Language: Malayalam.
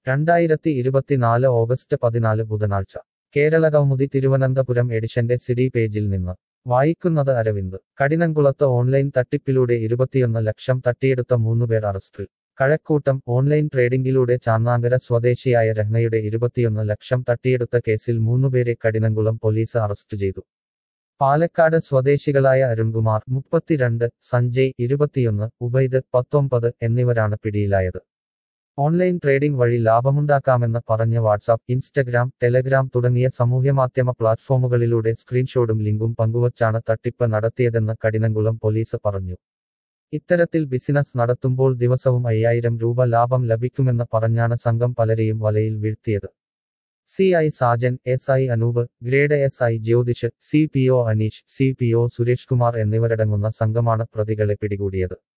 2024 ഓഗസ്റ്റ് 14 ബുധനാഴ്ച കേരളകൗമുദി തിരുവനന്തപുരം എഡിഷന്റെ സിഡി പേജിൽ നിന്ന് വായിക്കുന്നത് അരവിന്ദ്. കഠിനംകുളത്ത് ഓൺലൈൻ തട്ടിപ്പിലൂടെ 21 ലക്ഷം തട്ടിയെടുത്ത 3 പേർ അറസ്റ്റിൽ. കഴക്കൂട്ടം ഓൺലൈൻ ട്രേഡിംഗിലൂടെ ചാന്നാങ്കര സ്വദേശിയായ രഹ്നയുടെ 21 ലക്ഷം തട്ടിയെടുത്ത കേസിൽ 3 പേരെ കഠിനംകുളം പോലീസ് അറസ്റ്റ് ചെയ്തു. പാലക്കാട് സ്വദേശികളായ അരുൺകുമാർ 32, സഞ്ജയ് 21, ഉബൈദ് 19 എന്നിവരാണ് പിടിയിലായത്. ഓൺലൈൻ ട്രേഡിംഗ് വഴി ലാഭമുണ്ടാക്കാമെന്ന് പറഞ്ഞ് വാട്സാപ്പ്, ഇൻസ്റ്റഗ്രാം, ടെലഗ്രാം തുടങ്ങിയ സാമൂഹ്യമാധ്യമ പ്ലാറ്റ്ഫോമുകളിലൂടെ സ്ക്രീൻഷോട്ടും ലിങ്കും പങ്കുവച്ചാണ് തട്ടിപ്പ് നടത്തിയതെന്ന് കഠിനംകുളം പോലീസ് പറഞ്ഞു. ഇത്തരത്തിൽ ബിസിനസ് നടത്തുമ്പോൾ ദിവസവും 5000 രൂപ ലാഭം ലഭിക്കുമെന്ന് പറഞ്ഞാണ് സംഘം പലരെയും വലയിൽ വീഴ്ത്തിയത്. CI Sajan, SI Anoop, grade SI Jyothish, CPO Aneesh, CPO Suresh Kumar എന്നിവരടങ്ങുന്ന സംഘമാണ് പ്രതികളെ പിടികൂടിയത്.